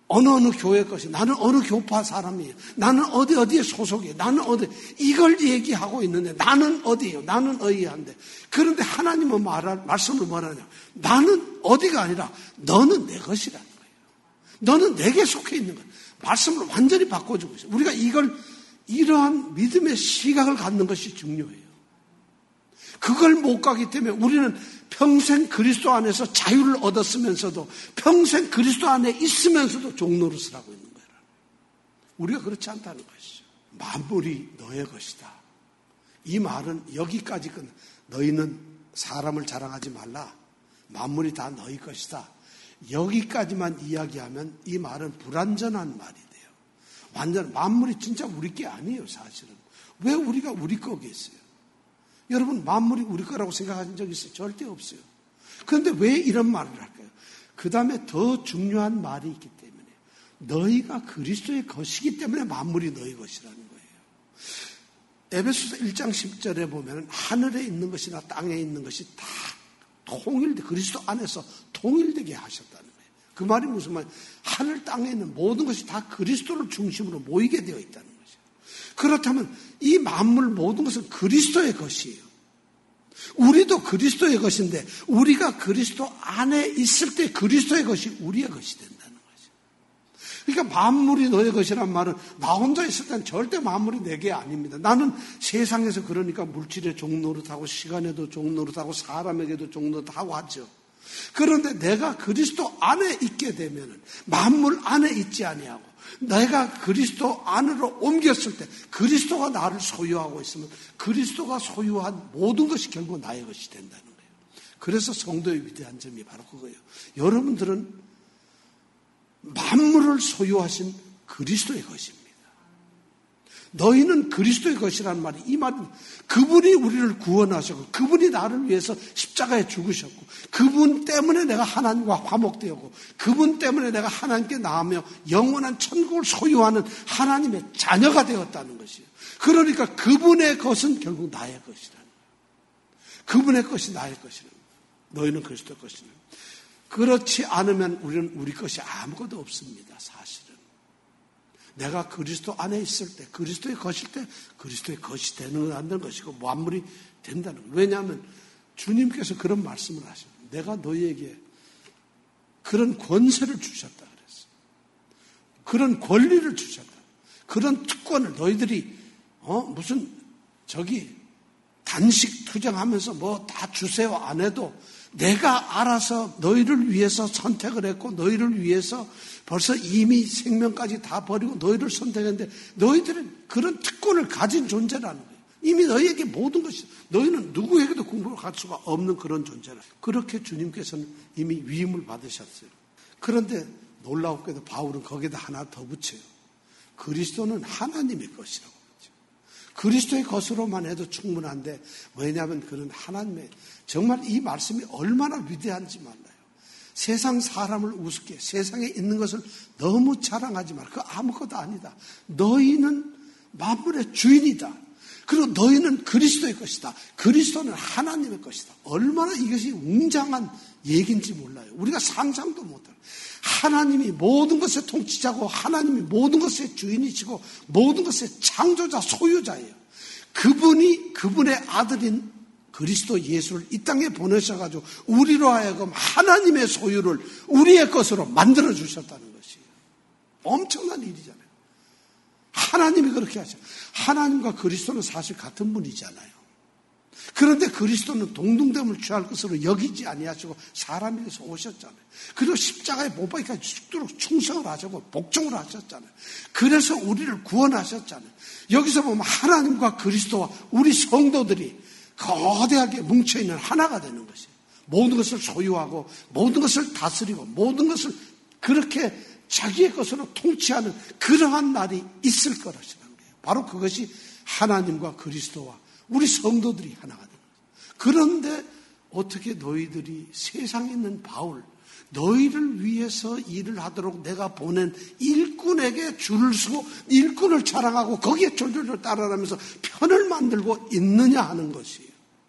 어느 교회 것이, 나는 어느 교파 사람이에요. 나는 어디에 소속이에요. 나는 어디, 이걸 얘기하고 있는데 나는 어디예요. 나는 어디한데. 그런데 하나님은 말씀을 뭐라냐. 나는 어디가 아니라 너는 내 것이라는 거예요. 너는 내게 속해 있는 거예요. 말씀을 완전히 바꿔주고 있어요. 우리가 이러한 믿음의 시각을 갖는 것이 중요해요. 그걸 못 가기 때문에 우리는 평생 그리스도 안에서 자유를 얻었으면서도 평생 그리스도 안에 있으면서도 종노릇을 하고 있는 거예요. 우리가 그렇지 않다는 것이죠. 만물이 너의 것이다. 이 말은 여기까지 너희는 사람을 자랑하지 말라. 만물이 다 너희 것이다. 여기까지만 이야기하면 이 말은 불완전한 말이 돼요. 완전 만물이 진짜 우리 게 아니에요. 사실은. 왜 우리가 우리 거겠어요? 여러분 만물이 우리 거라고 생각하신 적 있어요? 절대 없어요. 그런데 왜 이런 말을 할까요? 그 다음에 더 중요한 말이 있기 때문에 너희가 그리스도의 것이기 때문에 만물이 너희 것이라는 거예요. 에베소서 1장 10절에 보면 하늘에 있는 것이나 땅에 있는 것이 다 그리스도 안에서 통일되게 하셨다는 거예요. 그 말이 무슨 말이에요? 하늘 땅에 있는 모든 것이 다 그리스도를 중심으로 모이게 되어 있다는 거예요. 그렇다면 이 만물 모든 것은 그리스도의 것이에요. 우리도 그리스도의 것인데 우리가 그리스도 안에 있을 때 그리스도의 것이 우리의 것이 된다는 거죠. 그러니까 만물이 너의 것이란 말은 나 혼자 있을 때는 절대 만물이 내게 아닙니다. 나는 세상에서 그러니까 물질에 종노릇하고 시간에도 종노릇하고 사람에게도 종노릇하고 하죠. 그런데 내가 그리스도 안에 있게 되면 만물 안에 있지 아니하고 내가 그리스도 안으로 옮겼을 때 그리스도가 나를 소유하고 있으면 그리스도가 소유한 모든 것이 결국 나의 것이 된다는 거예요. 그래서 성도의 위대한 점이 바로 그거예요. 여러분들은 만물을 소유하신 그리스도의 것입니다. 너희는 그리스도의 것이라는 말이 이 말은 그분이 우리를 구원하셨고 그분이 나를 위해서 십자가에 죽으셨고 그분 때문에 내가 하나님과 화목되었고 그분 때문에 내가 하나님께 나아가며 영원한 천국을 소유하는 하나님의 자녀가 되었다는 것이에요. 그러니까 그분의 것은 결국 나의 것이라는 거예요. 그분의 것이 나의 것이라는 거예요. 너희는 그리스도의 것이라는 거예요. 그렇지 않으면 우리는 우리 것이 아무것도 없습니다. 사실은. 내가 그리스도 안에 있을 때, 그리스도의 것일 때, 그리스도의 것이 되는 건 안 되는 것이고, 만물이 된다는 거예요. 왜냐하면 주님께서 그런 말씀을 하셔요. 내가 너희에게 그런 권세를 주셨다 그랬어요. 그런 권리를 주셨다. 그런 특권을 너희들이, 단식 투쟁하면서 뭐 다 주세요 안 해도 내가 알아서 너희를 위해서 선택을 했고 너희를 위해서 벌써 이미 생명까지 다 버리고 너희를 선택했는데 너희들은 그런 특권을 가진 존재라는 거예요. 이미 너희에게 모든 것이 너희는 누구에게도 공부할 수가 없는 그런 존재라. 그렇게 주님께서는 이미 위임을 받으셨어요. 그런데 놀라웠게도 바울은 거기에다 하나 더 붙여요. 그리스도는 하나님의 것이라고 그러죠. 그리스도의 것으로만 해도 충분한데 왜냐하면 그는 하나님의 정말 이 말씀이 얼마나 위대한지 몰라요. 세상 사람을 우습게 세상에 있는 것을 너무 자랑하지 마라. 그거 아무것도 아니다. 너희는 만물의 주인이다. 그리고 너희는 그리스도의 것이다. 그리스도는 하나님의 것이다. 얼마나 이것이 웅장한 얘기인지 몰라요. 우리가 상상도 못해요. 하나님이 모든 것의 통치자고 하나님이 모든 것의 주인이시고 모든 것의 창조자, 소유자예요. 그분이 그분의 아들인 그리스도 예수를 이 땅에 보내셔가지고 우리로 하여금 하나님의 소유를 우리의 것으로 만들어주셨다는 것이에요. 엄청난 일이잖아요. 하나님이 그렇게 하셔요. 하나님과 그리스도는 사실 같은 분이잖아요. 그런데 그리스도는 동등됨을 취할 것으로 여기지 아니하시고 사람에게서 오셨잖아요. 그리고 십자가에 못 박기까지 죽도록 충성을 하셨고 복종을 하셨잖아요. 그래서 우리를 구원하셨잖아요. 여기서 보면 하나님과 그리스도와 우리 성도들이 거대하게 뭉쳐있는 하나가 되는 것이에요. 모든 것을 소유하고 모든 것을 다스리고 모든 것을 그렇게 자기의 것으로 통치하는 그러한 날이 있을 거라시라는 거예요. 바로 그것이 하나님과 그리스도와 우리 성도들이 하나가 되는 거예요. 그런데 어떻게 너희들이 세상에 있는 바울, 너희를 위해서 일을 하도록 내가 보낸 일꾼에게 줄을 서고 일꾼을 자랑하고 거기에 졸졸졸 따라가면서 편을 만들고 있느냐 하는 것이에요.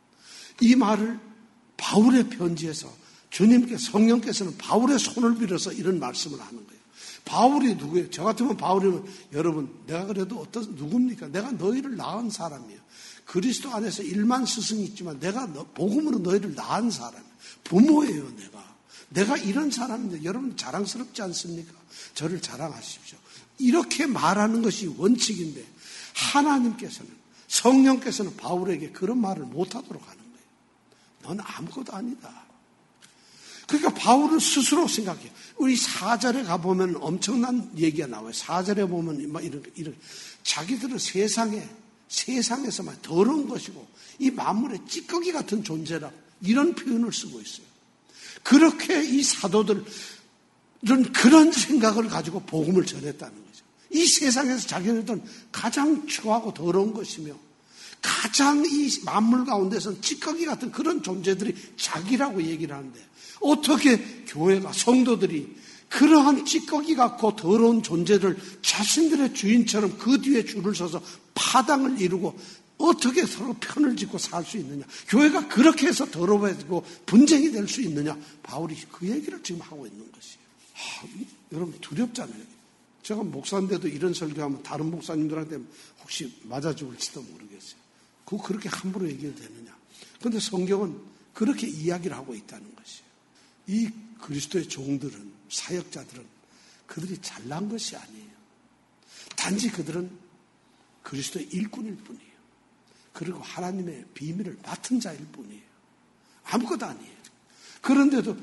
이 말을 바울의 편지에서 주님께 성령께서는 바울의 손을 빌어서 이런 말씀을 하는 거예요. 바울이 누구예요? 저 같으면 바울이면 여러분 내가 그래도 누굽니까? 내가 너희를 낳은 사람이에요. 그리스도 안에서 1만 스승이 있지만 내가 복음으로 너희를 낳은 사람이에요. 부모예요. 내가 이런 사람인데 여러분 자랑스럽지 않습니까? 저를 자랑하십시오. 이렇게 말하는 것이 원칙인데 하나님께서는 성령께서는 바울에게 그런 말을 못하도록 하는 거예요. 넌 아무것도 아니다. 그러니까 바울은 스스로 생각해요. 우리 4절에 가보면 엄청난 얘기가 나와요. 4절에 보면 막 이런 자기들은 세상에서만 더러운 것이고 이 만물의 찌꺼기 같은 존재라 이런 표현을 쓰고 있어요. 그렇게 이 사도들은 그런 생각을 가지고 복음을 전했다는 거죠. 이 세상에서 자기들은 가장 추하고 더러운 것이며 가장 이 만물 가운데서는 찌꺼기 같은 그런 존재들이 자기라고 얘기를 하는데 어떻게 교회가 성도들이 그러한 찌꺼기 같고 더러운 존재를 자신들의 주인처럼 그 뒤에 줄을 서서 파당을 이루고 어떻게 서로 편을 짓고 살 수 있느냐. 교회가 그렇게 해서 더러워지고 분쟁이 될 수 있느냐. 바울이 그 얘기를 지금 하고 있는 것이에요. 여러분 두렵잖아요. 제가 목사인데도 이런 설교하면 다른 목사님들한테 혹시 맞아 죽을지도 모르겠어요. 그거 그렇게 함부로 얘기해도 되느냐. 그런데 성경은 그렇게 이야기를 하고 있다는 것이에요. 이 그리스도의 종들은, 사역자들은 그들이 잘난 것이 아니에요. 단지 그들은 그리스도의 일꾼일 뿐이에요. 그리고 하나님의 비밀을 맡은 자일 뿐이에요. 아무것도 아니에요. 그런데도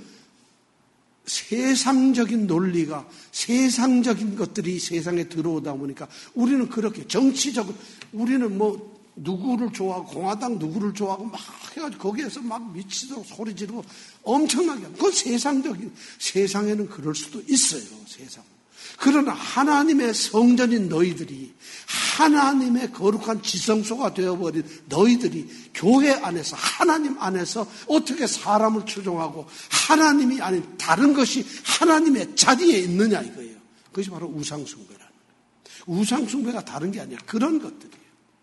세상적인 논리가, 세상적인 것들이 세상에 들어오다 보니까 우리는 그렇게 정치적으로, 우리는 누구를 좋아하고, 공화당 누구를 좋아하고 막 해가지고 거기에서 막 미치도록 소리 지르고 엄청나게. 그건 세상에는 그럴 수도 있어요, 세상. 그러나 하나님의 성전인 너희들이, 하나님의 거룩한 지성소가 되어버린 너희들이 교회 안에서, 하나님 안에서 어떻게 사람을 추종하고 하나님이 아닌 다른 것이 하나님의 자리에 있느냐 이거예요. 그것이 바로 우상숭배라는 거예요. 우상숭배가 다른 게 아니라 그런 것들이에요.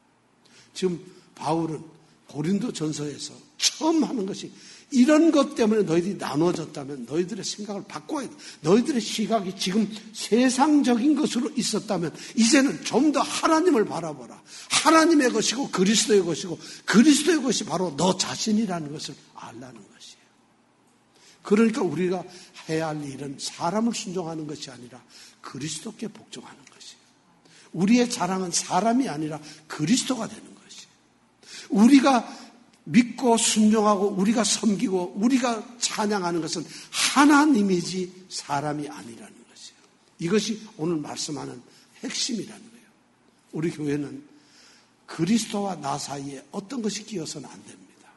지금 바울은 고린도 전서에서 처음 하는 것이 이런 것 때문에 너희들이 나눠졌다면 너희들의 생각을 바꿔야 돼. 너희들의 시각이 지금 세상적인 것으로 있었다면 이제는 좀 더 하나님을 바라보라. 하나님의 것이고 그리스도의 것이고 그리스도의 것이 바로 너 자신이라는 것을 알라는 것이에요. 그러니까 우리가 해야 할 일은 사람을 순종하는 것이 아니라 그리스도께 복종하는 것이에요. 우리의 자랑은 사람이 아니라 그리스도가 되는 것이에요. 우리가 믿고 순종하고 우리가 섬기고 우리가 찬양하는 것은 하나님이지 사람이 아니라는 것이에요. 이것이 오늘 말씀하는 핵심이라는 거예요. 우리 교회는 그리스도와 나 사이에 어떤 것이 끼어서는 안 됩니다.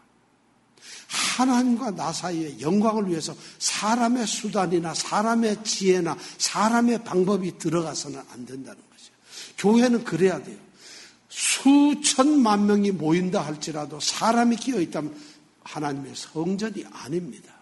하나님과 나 사이에 영광을 위해서 사람의 수단이나 사람의 지혜나 사람의 방법이 들어가서는 안 된다는 것이에요. 교회는 그래야 돼요. 수천만 명이 모인다 할지라도 사람이 끼어있다면 하나님의 성전이 아닙니다.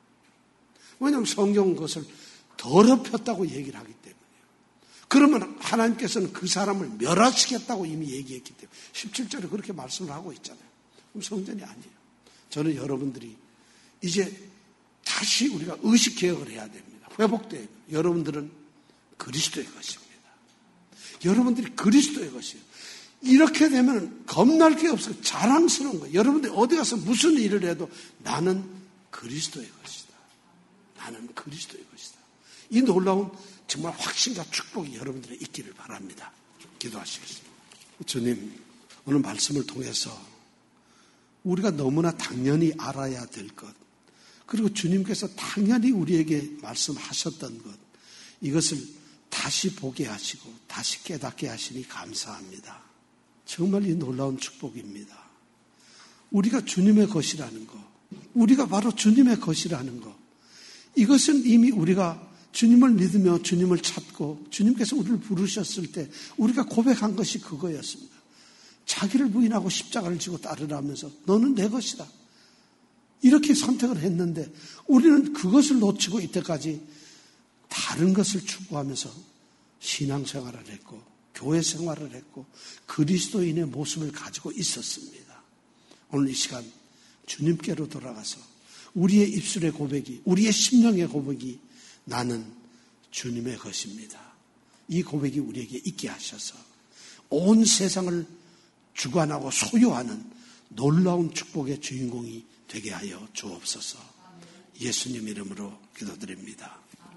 왜냐하면 성경은 그것을 더럽혔다고 얘기를 하기 때문이에요. 그러면 하나님께서는 그 사람을 멸하시겠다고 이미 얘기했기 때문에 17절에 그렇게 말씀을 하고 있잖아요. 그럼 성전이 아니에요. 저는 여러분들이 이제 다시 우리가 의식개혁을 해야 됩니다. 회복돼야 돼요. 여러분들은 그리스도의 것입니다. 여러분들이 그리스도의 것이에요. 이렇게 되면 겁날 게 없어요. 자랑스러운 거예요. 여러분들이 어디 가서 무슨 일을 해도 나는 그리스도의 것이다. 나는 그리스도의 것이다. 이 놀라운 정말 확신과 축복이 여러분들에 있기를 바랍니다. 기도하시겠습니다. 주님, 오늘 말씀을 통해서 우리가 너무나 당연히 알아야 될 것, 그리고 주님께서 당연히 우리에게 말씀하셨던 것, 이것을 다시 보게 하시고 다시 깨닫게 하시니 감사합니다. 정말 이 놀라운 축복입니다. 우리가 주님의 것이라는 것, 우리가 바로 주님의 것이라는 것, 이것은 이미 우리가 주님을 믿으며 주님을 찾고 주님께서 우리를 부르셨을 때 우리가 고백한 것이 그거였습니다. 자기를 부인하고 십자가를 지고 따르라면서 너는 내 것이다. 이렇게 선택을 했는데 우리는 그것을 놓치고 이때까지 다른 것을 추구하면서 신앙생활을 했고 교회 생활을 했고 그리스도인의 모습을 가지고 있었습니다. 오늘 이 시간 주님께로 돌아가서 우리의 입술의 고백이, 우리의 심령의 고백이 나는 주님의 것입니다. 이 고백이 우리에게 있게 하셔서 온 세상을 주관하고 소유하는 놀라운 축복의 주인공이 되게 하여 주옵소서. 예수님 이름으로 기도드립니다.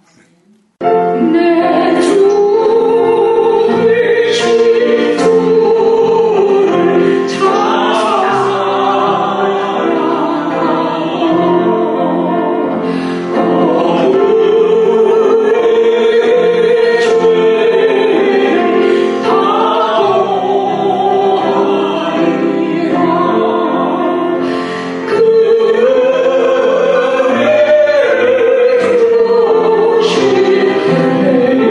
내 주를 주를 찾아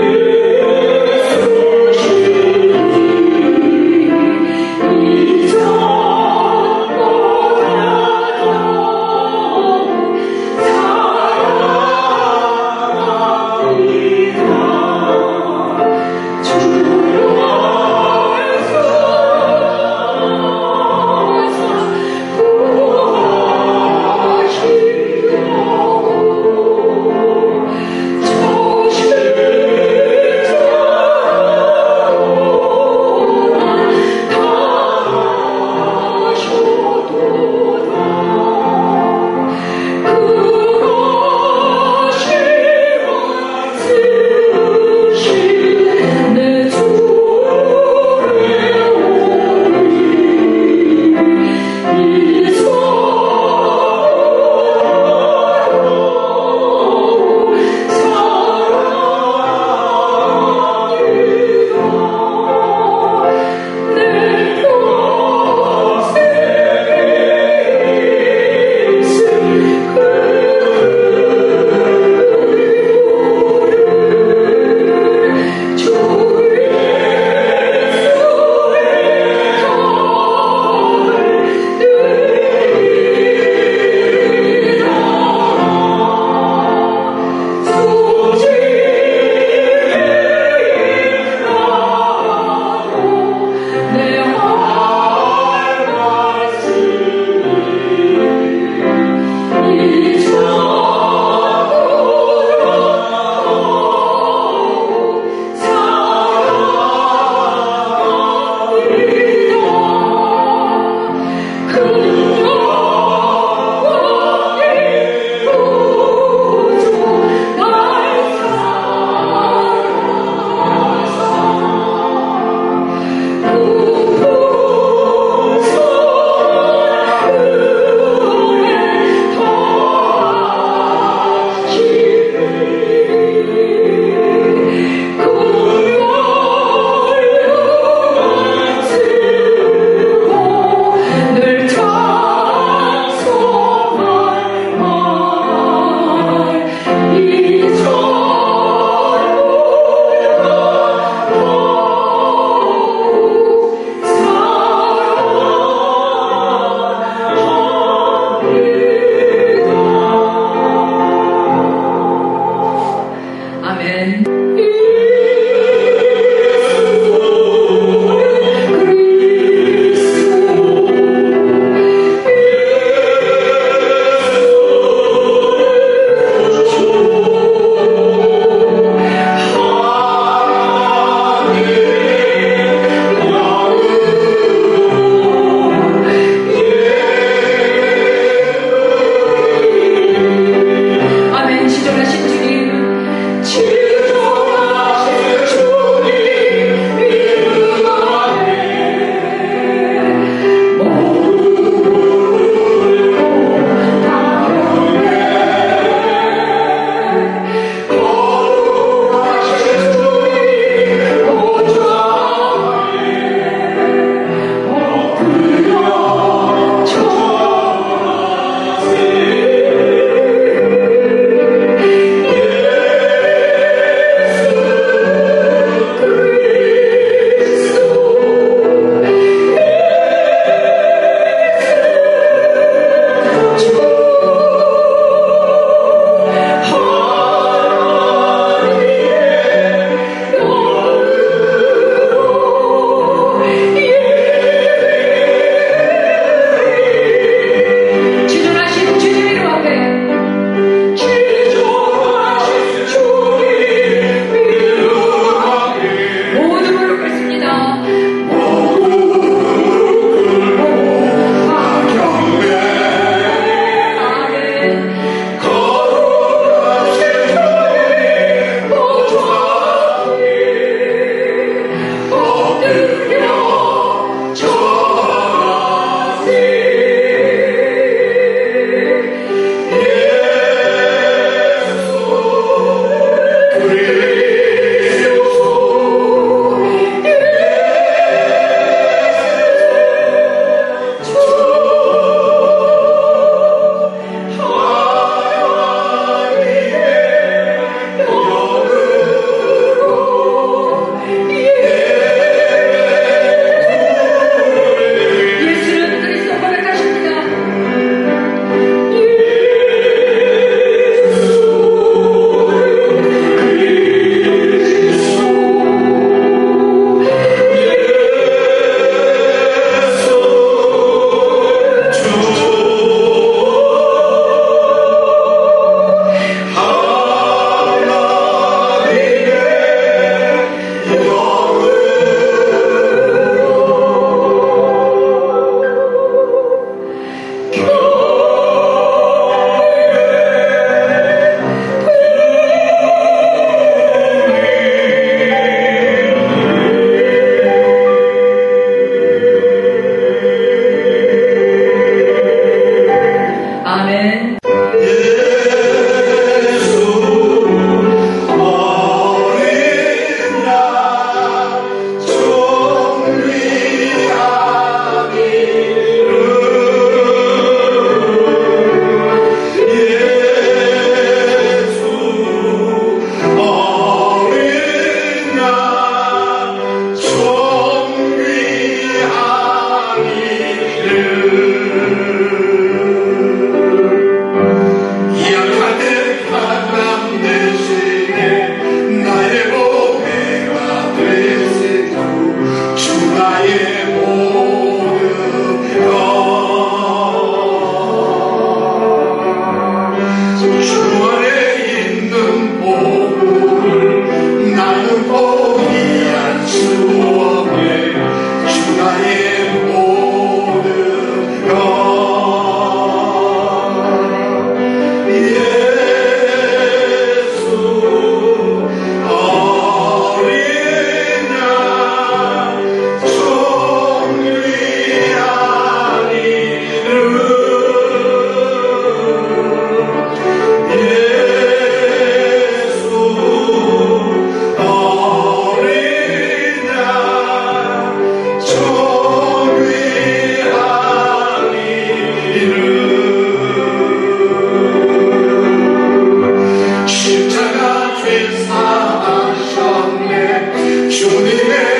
주님의